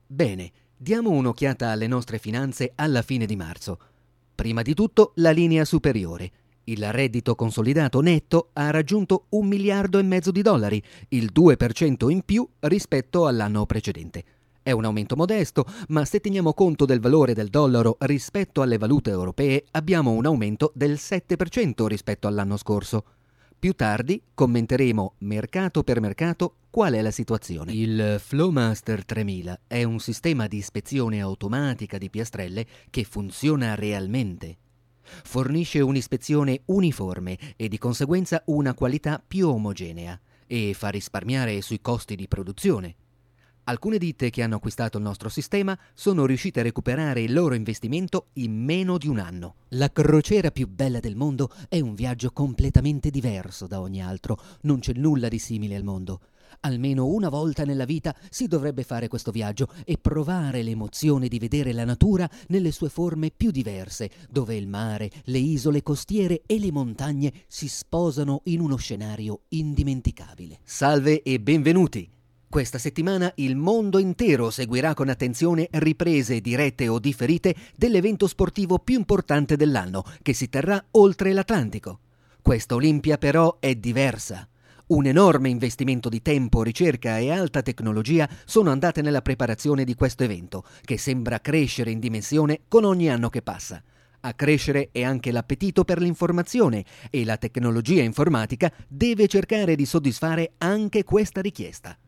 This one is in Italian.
Bene, diamo un'occhiata alle nostre finanze alla fine di marzo. Prima di tutto la linea superiore. Il reddito consolidato netto ha raggiunto $1,5 miliardi di dollari, il 2% in più rispetto all'anno precedente. È un aumento modesto, ma se teniamo conto del valore del dollaro rispetto alle valute europee, abbiamo un aumento del 7% rispetto all'anno scorso. Più tardi commenteremo mercato per mercato qual è la situazione. Il Flowmaster 3000 è un sistema di ispezione automatica di piastrelle che funziona realmente. Fornisce un'ispezione uniforme e di conseguenza una qualità più omogenea e fa risparmiare sui costi di produzione. Alcune ditte che hanno acquistato il nostro sistema sono riuscite a recuperare il loro investimento in meno di un anno. La crociera più bella del mondo è un viaggio completamente diverso da ogni altro. Non c'è nulla di simile al mondo. Almeno una volta nella vita si dovrebbe fare questo viaggio e provare l'emozione di vedere la natura nelle sue forme più diverse, dove il mare, le isole costiere e le montagne si sposano in uno scenario indimenticabile. Salve e benvenuti! Questa settimana il mondo intero seguirà con attenzione riprese dirette o differite dell'evento sportivo più importante dell'anno, che si terrà oltre l'Atlantico. Questa Olimpia però è diversa. Un enorme investimento di tempo, ricerca e alta tecnologia sono andate nella preparazione di questo evento, che sembra crescere in dimensione con ogni anno che passa. A crescere è anche l'appetito per l'informazione e la tecnologia informatica deve cercare di soddisfare anche questa richiesta.